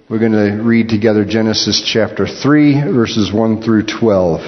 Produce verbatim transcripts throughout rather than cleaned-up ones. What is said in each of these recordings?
We're going to read together Genesis chapter three, verses one through twelve.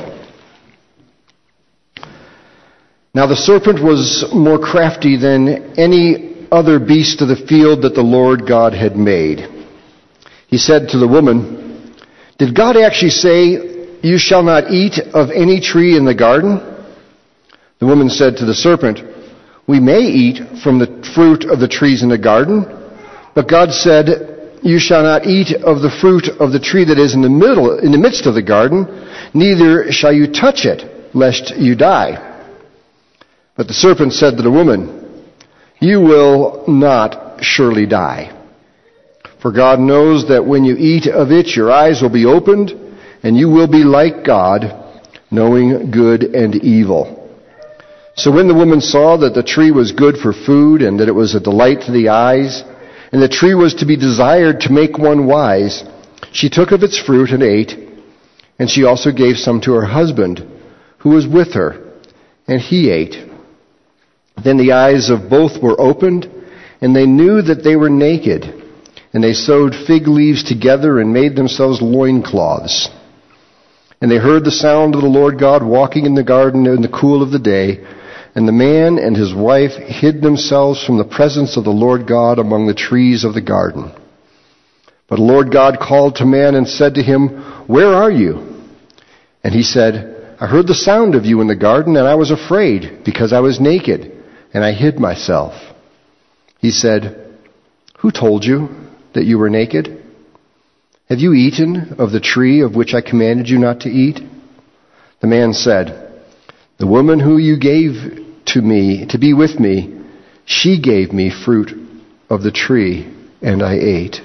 Now the serpent was more crafty than any other beast of the field that the Lord God had made. He said to the woman, "Did God actually say, 'You shall not eat of any tree in the garden'?" The woman said to the serpent, "We may eat from the fruit of the trees in the garden, but God said, 'You shall not eat of the fruit of the tree that is in the middle, in the midst of the garden, neither shall you touch it, lest you die.' But the serpent said to the woman, 'You will not surely die. For God knows that when you eat of it, your eyes will be opened, and you will be like God, knowing good and evil.' So when the woman saw that the tree was good for food, and that it was a delight to the eyes, and the tree was to be desired to make one wise, she took of its fruit and ate, and she also gave some to her husband, who was with her, and he ate. Then the eyes of both were opened, and they knew that they were naked, and they sewed fig leaves together and made themselves loincloths. And they heard the sound of the Lord God walking in the garden in the cool of the day, and the man and his wife hid themselves from the presence of the Lord God among the trees of the garden. But the Lord God called to man and said to him, 'Where are you?' And he said, 'I heard the sound of you in the garden, and I was afraid, because I was naked, and I hid myself.' He said, 'Who told you that you were naked? Have you eaten of the tree of which I commanded you not to eat?' The man said, 'The woman who you gave to me to be with me, she gave me fruit of the tree, and I ate.'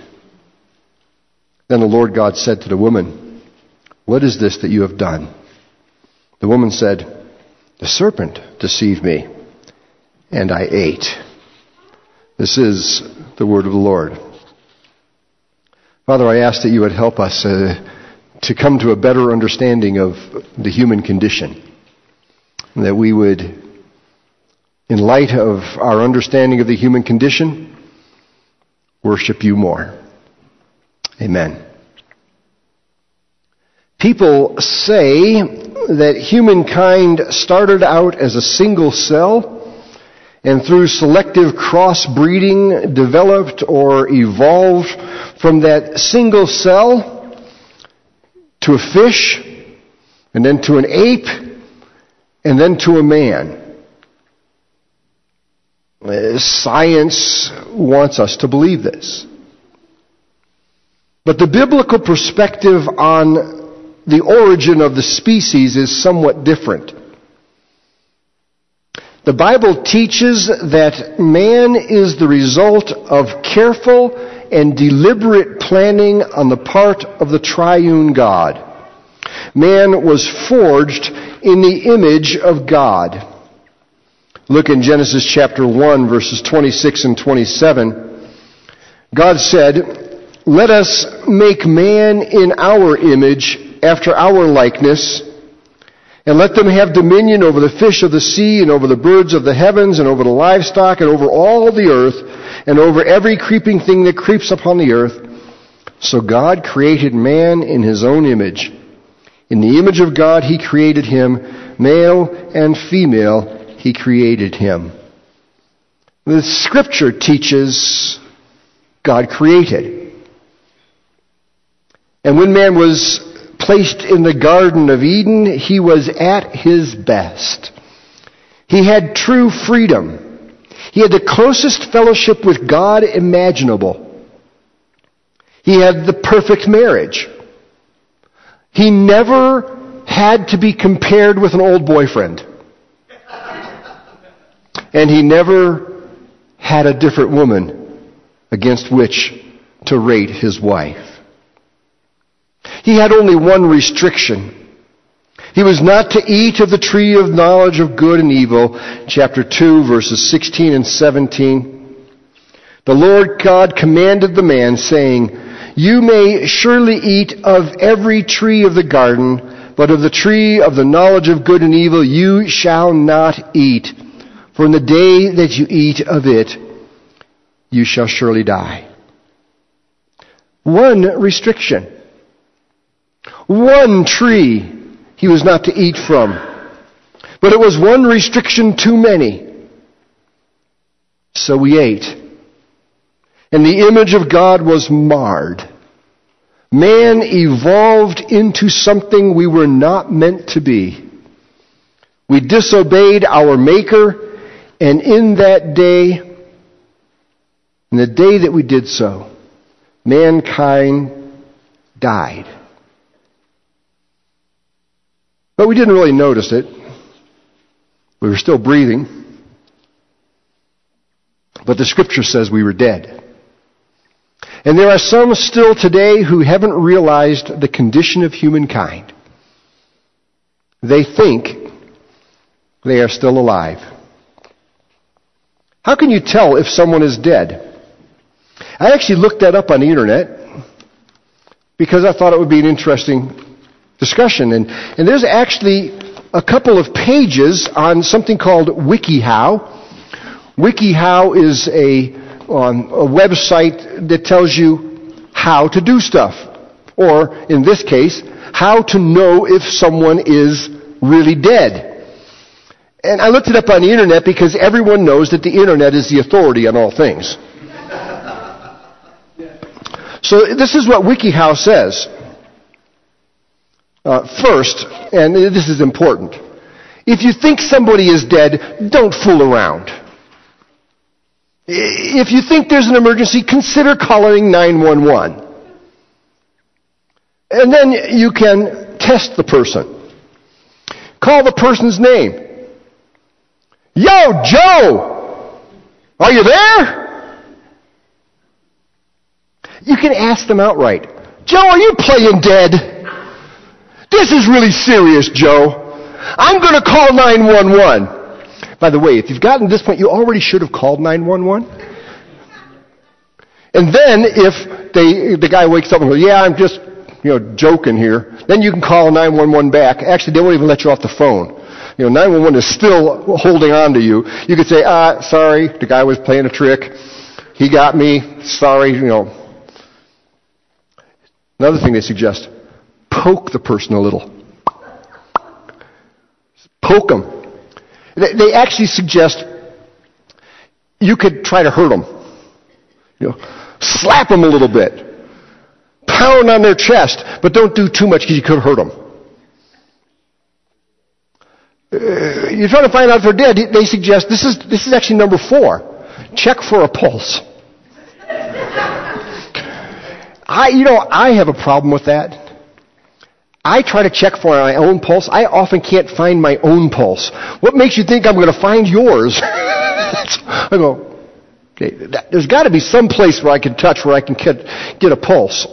Then the Lord God said to the woman, 'What is this that you have done?' The woman said, 'The serpent deceived me, and I ate.'" This is the word of the Lord. Father, I ask that you would help us uh, to come to a better understanding of the human condition, and that we would, in light of our understanding of the human condition, worship you more. Amen. People say that humankind started out as a single cell, and through selective crossbreeding developed or evolved from that single cell to a fish, and then to an ape, and then to a man. Science wants us to believe this. But the biblical perspective on the origin of the species is somewhat different. The Bible teaches that man is the result of careful and deliberate planning on the part of the triune God. Man was forged in the image of God. Look in Genesis chapter one, verses twenty-six and twenty-seven. God said, "Let us make man in our image, after our likeness, and let them have dominion over the fish of the sea, and over the birds of the heavens, and over the livestock, and over all the earth, and over every creeping thing that creeps upon the earth." So God created man in his own image. In the image of God he created him, male and female he created him. The scripture teaches God created. And when man was placed in the Garden of Eden, he was at his best. He had true freedom. He had the closest fellowship with God imaginable. He had the perfect marriage. He never had to be compared with an old boyfriend. And he never had a different woman against which to rate his wife. He had only one restriction. He was not to eat of the tree of knowledge of good and evil, chapter two, verses sixteen and seventeen. The Lord God commanded the man, saying, "You may surely eat of every tree of the garden, but of the tree of the knowledge of good and evil you shall not eat. For in the day that you eat of it, you shall surely die." one restriction. One tree he was not to eat from. But it was one restriction too many. So we ate. And the image of God was marred. Man evolved into something we were not meant to be. We disobeyed our Maker, and in that day, in the day that we did so, mankind died. But we didn't really notice it. We were still breathing. But the Scripture says we were dead. And there are some still today who haven't realized the condition of humankind. They think they are still alive. How can you tell if someone is dead? I actually looked that up on the internet because I thought it would be an interesting discussion. And, and there's actually a couple of pages on something called WikiHow. WikiHow is a on a website that tells you how to do stuff. Or, in this case, how to know if someone is really dead. And I looked it up on the internet because everyone knows that the internet is the authority on all things. So this is what WikiHow says. Uh, first, and this is important, if you think somebody is dead, don't fool around. If you think there's an emergency, consider calling nine one one. And then you can test the person. Call the person's name. Yo, Joe! Are you there? You can ask them outright. Joe, are you playing dead? This is really serious, Joe. I'm going to call nine one one. By the way, if you've gotten to this point, you already should have called nine one one. And then if they, the guy wakes up and goes, yeah, I'm just, you know, joking here, then you can call nine one one back. Actually, they won't even let you off the phone. You know, nine one one is still holding on to you. You could say, ah, sorry, the guy was playing a trick. He got me. Sorry, you know. Another thing they suggest, poke the person a little. Poke them. They actually suggest you could try to hurt them. You know, slap them a little bit. Pound on their chest, but don't do too much because you could hurt them. Uh, you're trying to find out if they're dead. They suggest this is this is actually number four. Check for a pulse. I, you know, I have a problem with that. I try to check for my own pulse. I often can't find my own pulse. What makes you think I'm going to find yours? I go, okay, there's got to be some place where I can touch, where I can get, get a pulse.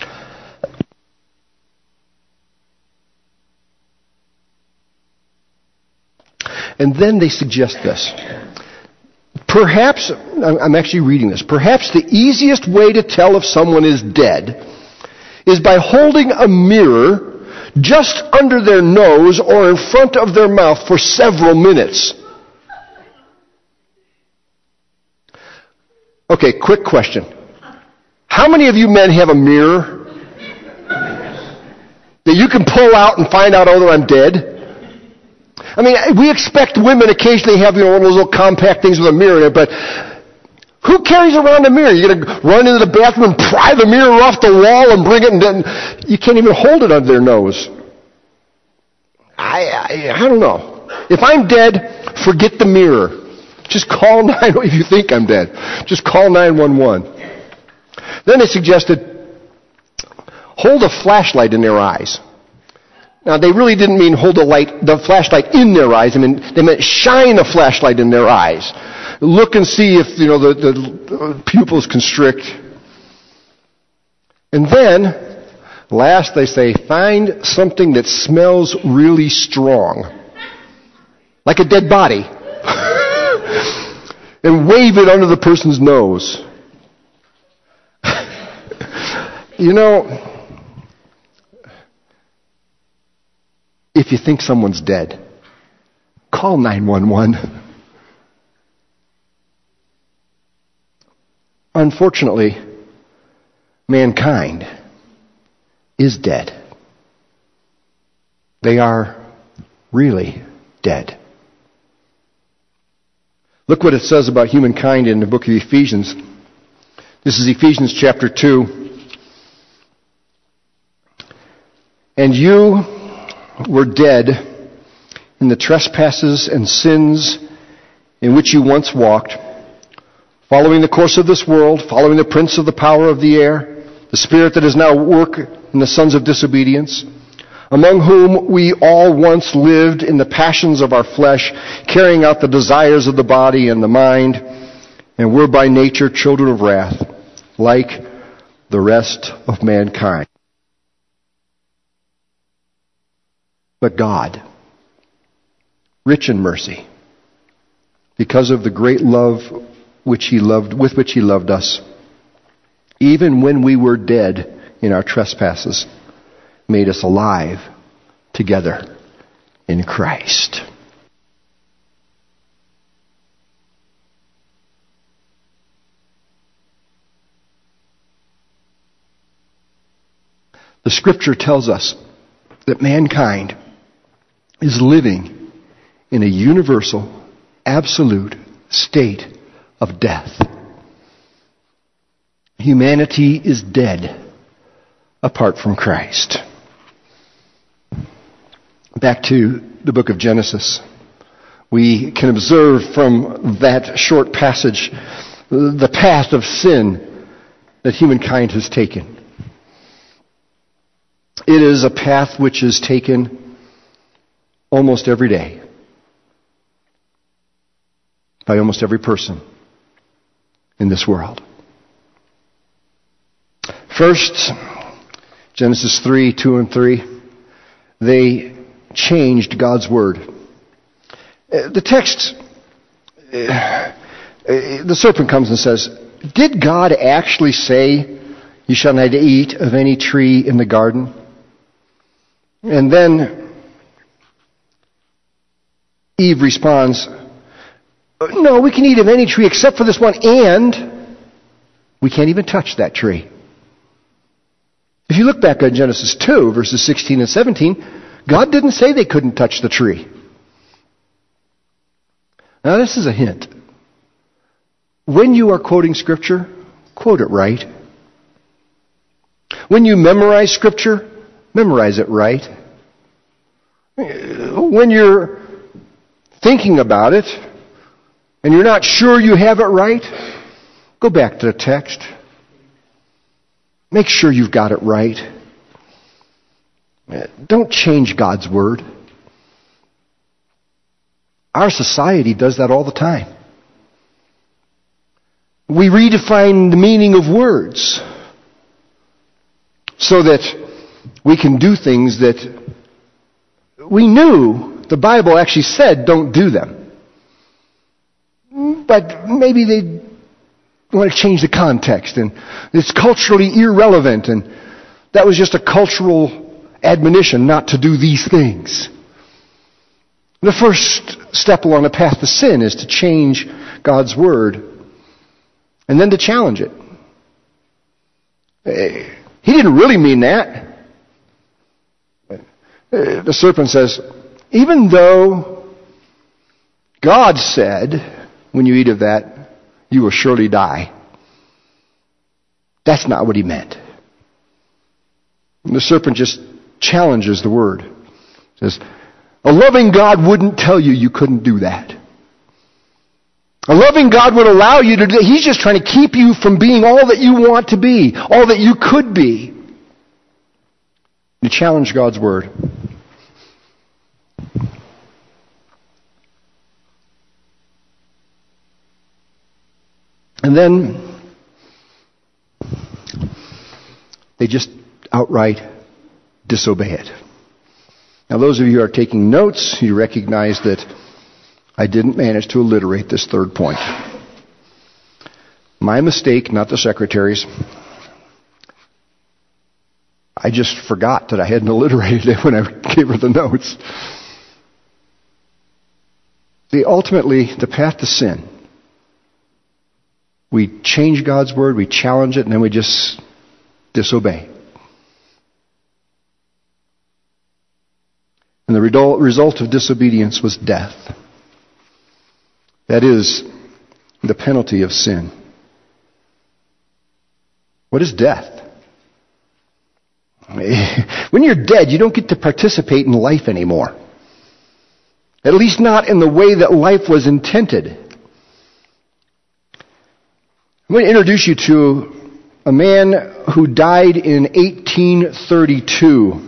And then they suggest this. Perhaps, I'm actually reading this, perhaps the easiest way to tell if someone is dead is by holding a mirror just under their nose or in front of their mouth for several minutes. Okay, quick question. How many of you men have a mirror that you can pull out and find out, oh, I'm dead? I mean, we expect women occasionally have, you know, one of those little compact things with a mirror in it, but who carries around a mirror? You're going to run into the bathroom and pry the mirror off the wall and bring it, and then you can't even hold it under their nose. I, I, I don't know. If I'm dead, forget the mirror. Just call nine one one if you think I'm dead. Just call nine one one. Then they suggested hold a flashlight in their eyes. Now, they really didn't mean hold a light, the flashlight in their eyes. I mean, they meant shine a flashlight in their eyes. Look and see if, you know, the, the pupils constrict. And then, last they say, find something that smells really strong. Like a dead body. And wave it under the person's nose. You know, if you think someone's dead, call nine one one. Unfortunately, mankind is dead. They are really dead. Look what it says about humankind in the book of Ephesians. This is Ephesians chapter two. And you were dead in the trespasses and sins in which you once walked, following the course of this world, following the prince of the power of the air, the spirit that is now at work in the sons of disobedience, among whom we all once lived in the passions of our flesh, carrying out the desires of the body and the mind, and were by nature children of wrath, like the rest of mankind. But God, rich in mercy, because of the great love which he loved, with which he loved us, even when we were dead in our trespasses, made us alive together in Christ. The Scripture tells us that mankind is living in a universal, absolute state of death. Humanity is dead apart from Christ. Back to the book of Genesis. We can observe from that short passage the path of sin that humankind has taken. It is a path which is taken almost every day by almost every person in this world. First, Genesis three, two and three, they changed God's word. The text, the serpent comes and says, did God actually say, you shall not eat of any tree in the garden? And then Eve responds, no, we can eat of any tree except for this one, and we can't even touch that tree. If you look back at Genesis two, verses sixteen and seventeen, God didn't say they couldn't touch the tree. Now this is a hint. When you are quoting Scripture, quote it right. When you memorize Scripture, memorize it right. When you're thinking about it, and you're not sure you have it right, go back to the text. Make sure you've got it right. Don't change God's word. Our society does that all the time. We redefine the meaning of words so that we can do things that we knew the Bible actually said don't do them. But maybe they want to change the context, and it's culturally irrelevant, and that was just a cultural admonition not to do these things. The first step along the path to sin is to change God's word and then to challenge it. He didn't really mean that. The serpent says, even though God said, when you eat of that, you will surely die. That's not what he meant. And the serpent just challenges the word. Says, a loving God wouldn't tell you you couldn't do that. A loving God would allow you to do that. He's just trying to keep you from being all that you want to be, all that you could be. You challenge God's word. And then they just outright disobey it. Now those of you who are taking notes, you recognize that I didn't manage to alliterate this third point. My mistake, not the secretary's. I just forgot that I hadn't alliterated it when I gave her the notes. See, ultimately, the path to sin, we change God's word, we challenge it, and then we just disobey. And the result of disobedience was death. That is the penalty of sin. What is death? When you're dead, you don't get to participate in life anymore. At least not in the way that life was intended. I'm going to introduce you to a man who died in eighteen thirty-two.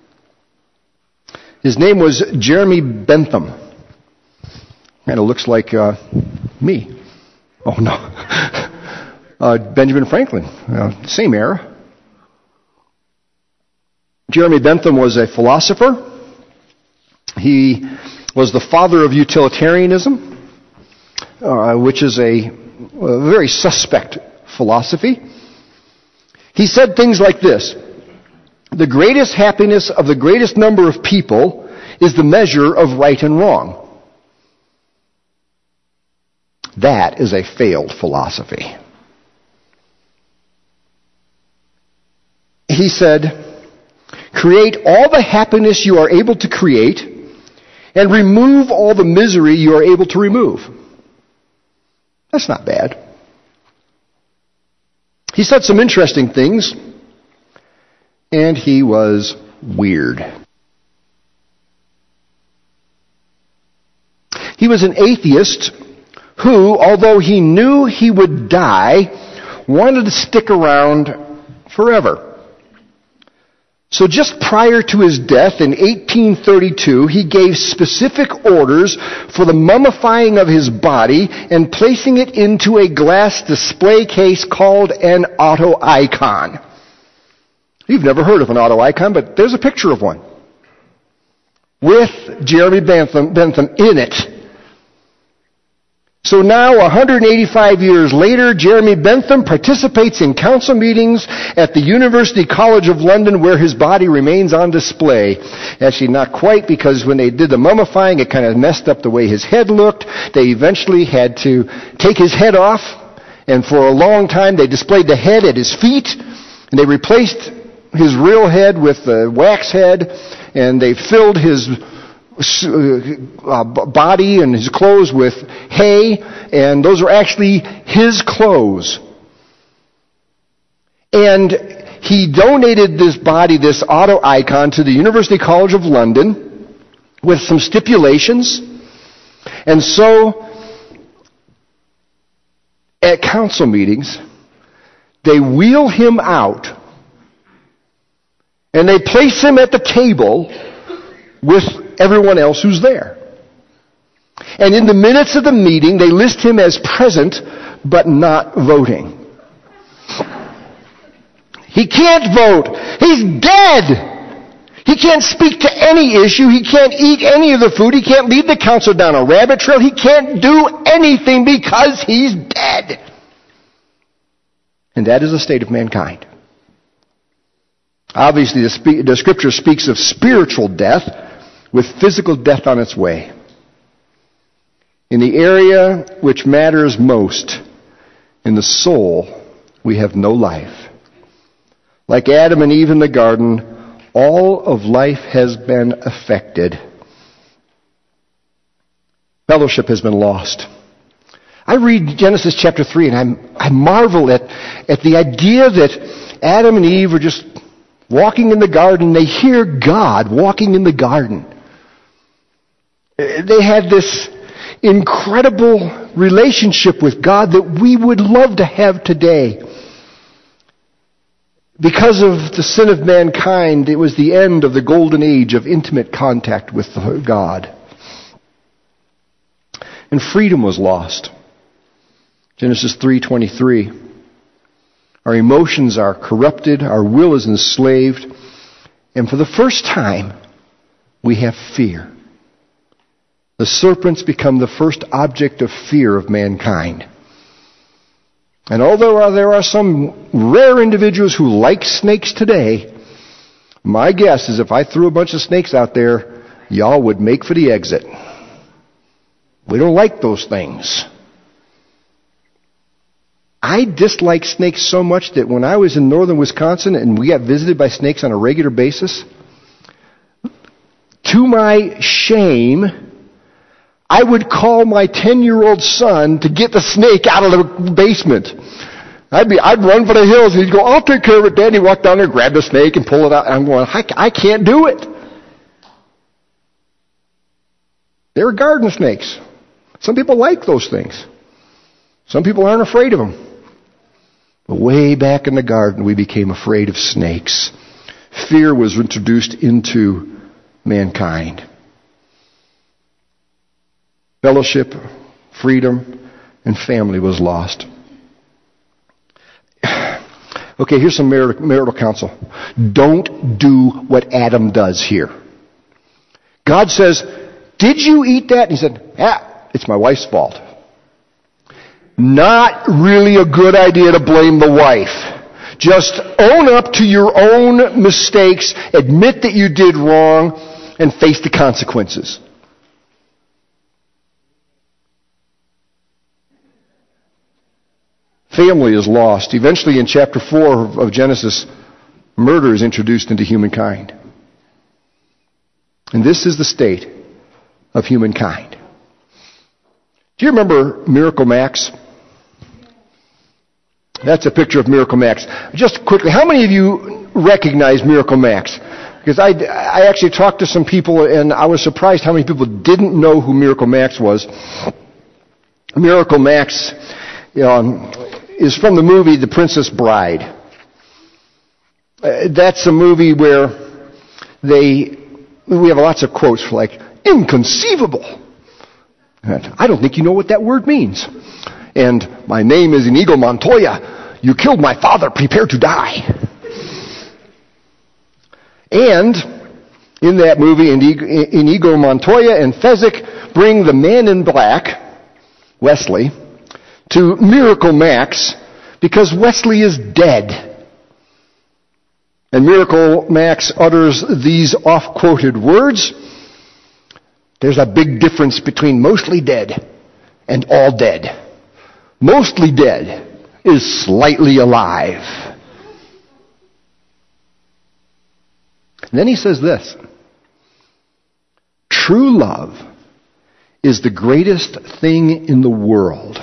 His name was Jeremy Bentham. Kind of looks like uh, me. Oh, no. uh, Benjamin Franklin. Uh, same era. Jeremy Bentham was a philosopher. He was the father of utilitarianism, uh, which is a, a very suspect philosophy. He said things like this: the greatest happiness of the greatest number of people is the measure of right and wrong. That is a failed philosophy. He said, create all the happiness you are able to create and remove all the misery you are able to remove. That's not bad. He said some interesting things, and he was weird. He was an atheist who, although he knew he would die, wanted to stick around forever. So just prior to his death in eighteen thirty-two, he gave specific orders for the mummifying of his body and placing it into a glass display case called an auto-icon. You've never heard of an auto-icon, but there's a picture of one with Jeremy Bentham, Bentham in it. So now, one hundred eighty-five years later, Jeremy Bentham participates in council meetings at the University College of London, where his body remains on display. Actually, not quite, because when they did the mummifying, it kind of messed up the way his head looked. They eventually had to take his head off, and for a long time they displayed the head at his feet, and they replaced his real head with the wax head, and they filled his Uh, body and his clothes with hay, and those are actually his clothes. And he donated this body, this auto-icon, to the University College of London with some stipulations. And so, at council meetings, they wheel him out, and they place him at the table with everyone else who's there. And in the minutes of the meeting, they list him as present, but not voting. He can't vote. He's dead. He can't speak to any issue. He can't eat any of the food. He can't lead the council down a rabbit trail. He can't do anything because he's dead. And that is the state of mankind. Obviously, the, spe- the Scripture speaks of spiritual death, with physical death on its way. In the area which matters most, in the soul, we have no life. Like Adam and Eve in the garden, all of life has been affected. Fellowship has been lost. I read Genesis chapter three, and I'm, I marvel at, at the idea that Adam and Eve are just walking in the garden. They hear God walking in the garden. They had this incredible relationship with God that we would love to have today. Because of the sin of mankind, it was the end of the golden age of intimate contact with God. And freedom was lost. Genesis three twenty-three. Our emotions are corrupted, our will is enslaved, and for the first time, we have fear. The serpents become the first object of fear of mankind. And although there are some rare individuals who like snakes today, my guess is if I threw a bunch of snakes out there, y'all would make for the exit. We don't like those things. I dislike snakes so much that when I was in northern Wisconsin and we got visited by snakes on a regular basis, to my shame, I would call my ten-year-old son to get the snake out of the basement. I'd be, I'd run for the hills, and he'd go, I'll take care of it, Dad. And he'd walk down there, grab the snake, and pull it out. And I'm going, I, I can't do it. They were garden snakes. Some people like those things. Some people aren't afraid of them. But way back in the garden, we became afraid of snakes. Fear was introduced into mankind. Fellowship, freedom, and family was lost. Okay, here's some marital, marital counsel. Don't do what Adam does here. God says, did you eat that? And he said, ah, it's my wife's fault. Not really a good idea to blame the wife. Just own up to your own mistakes, admit that you did wrong, and face the consequences. Family is lost. Eventually, in chapter four of Genesis, murder is introduced into humankind. And this is the state of humankind. Do you remember Miracle Max? That's a picture of Miracle Max. Just quickly, how many of you recognize Miracle Max? Because I, I actually talked to some people, and I was surprised how many people didn't know who Miracle Max was. Miracle Max um, is from the movie The Princess Bride. Uh, that's a movie where they, we have lots of quotes like, inconceivable. And, I don't think you know what that word means. And my name is Inigo Montoya. You killed my father. Prepare to die. And in that movie, Inigo Montoya and Fezzik bring the man in black, Wesley, to Miracle Max because Wesley is dead. And Miracle Max utters these oft-quoted words. There's a big difference between mostly dead and all dead. Mostly dead is slightly alive. And then he says this. True love is the greatest thing in the world.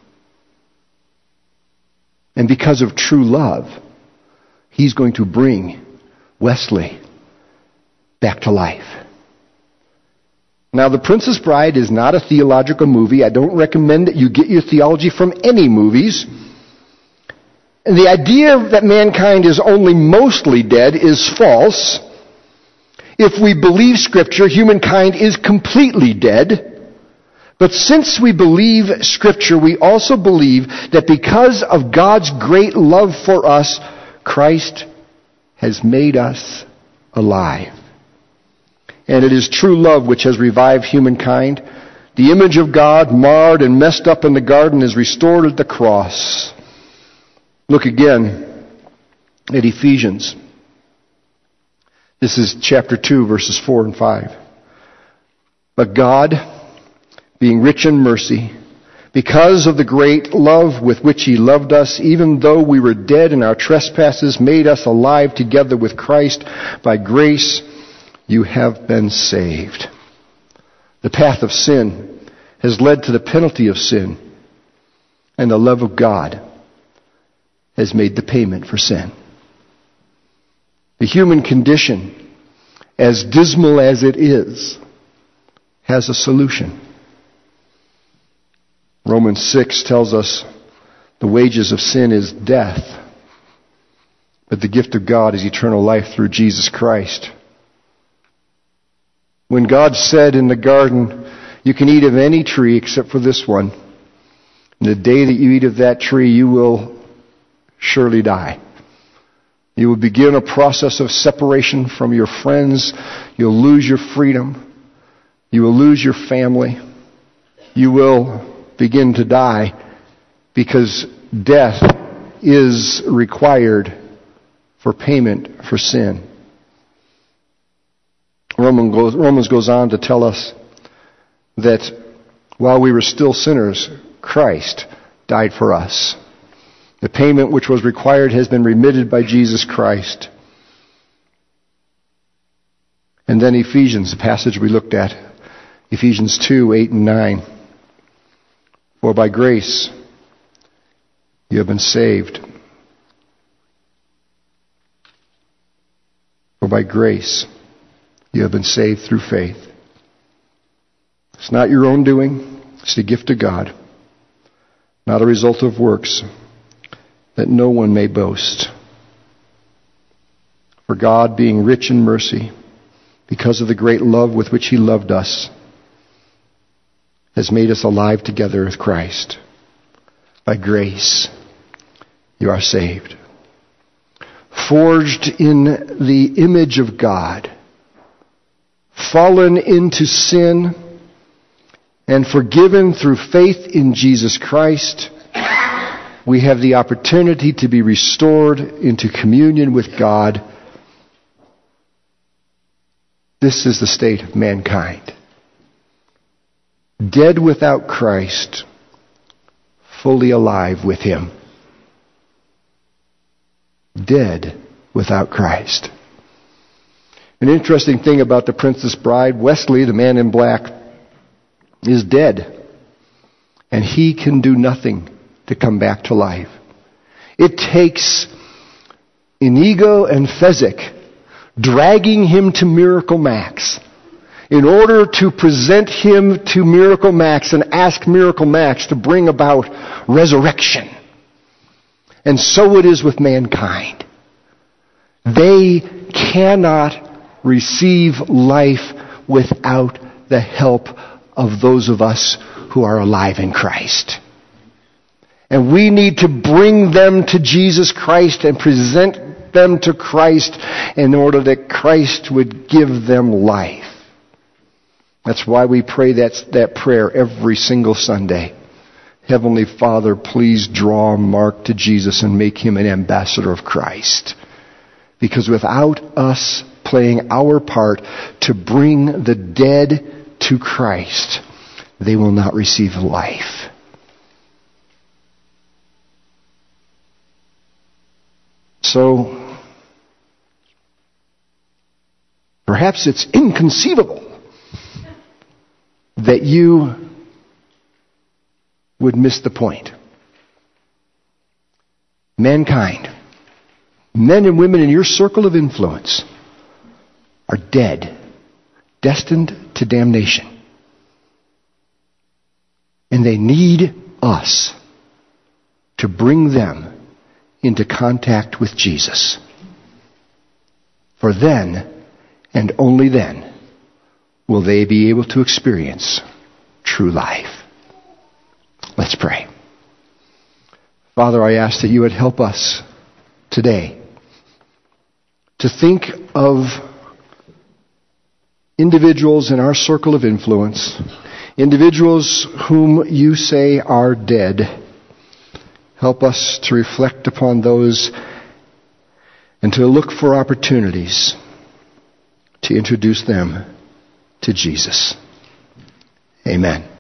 And because of true love, he's going to bring Wesley back to life. Now, The Princess Bride is not a theological movie. I don't recommend that you get your theology from any movies. And the idea that mankind is only mostly dead is false. If we believe Scripture, humankind is completely dead. But since we believe Scripture, we also believe that because of God's great love for us, Christ has made us alive. And it is true love which has revived humankind. The image of God, marred and messed up in the garden, is restored at the cross. Look again at Ephesians. This is chapter two, verses four and five. But God, being rich in mercy, because of the great love with which He loved us, even though we were dead in our trespasses, made us alive together with Christ. By grace you have been saved. The path of sin has led to the penalty of sin, and the love of God has made the payment for sin. The human condition, as dismal as it is, has a solution. Romans six tells us the wages of sin is death, but the gift of God is eternal life through Jesus Christ. When God said in the garden, you can eat of any tree except for this one, and the day that you eat of that tree, you will surely die. You will begin a process of separation from your friends. You'll lose your freedom. You will lose your family. You will begin to die because death is required for payment for sin. Romans goes, Romans goes on to tell us that while we were still sinners, Christ died for us. The payment which was required has been remitted by Jesus Christ. And then Ephesians, the passage we looked at, Ephesians two, eight and nine. For by grace you have been saved. For by grace you have been saved through faith. It's not your own doing. It's the gift of God, not a result of works, that no one may boast. For God, being rich in mercy, because of the great love with which He loved us, has made us alive together with Christ. By grace, you are saved. Forged in the image of God, fallen into sin, and forgiven through faith in Jesus Christ, we have the opportunity to be restored into communion with God. This is the state of mankind. Dead without Christ, fully alive with Him. Dead without Christ. An interesting thing about the Princess Bride, Wesley, the man in black, is dead. And he can do nothing to come back to life. It takes Inigo and Fezzik dragging him to Miracle Max in order to present him to Miracle Max and ask Miracle Max to bring about resurrection. And so it is with mankind. They cannot receive life without the help of those of us who are alive in Christ. And we need to bring them to Jesus Christ and present them to Christ in order that Christ would give them life. That's why we pray that, that prayer every single Sunday. Heavenly Father, please draw Mark to Jesus and make him an ambassador of Christ. Because without us playing our part to bring the dead to Christ, they will not receive life. So, perhaps it's inconceivable that you would miss the point. Mankind, men and women in your circle of influence, are dead, destined to damnation. And they need us to bring them into contact with Jesus. For then, and only then, will they be able to experience true life. Let's pray. Father, I ask that you would help us today to think of individuals in our circle of influence, individuals whom you say are dead. Help us to reflect upon those and to look for opportunities to introduce them to Jesus. Amen.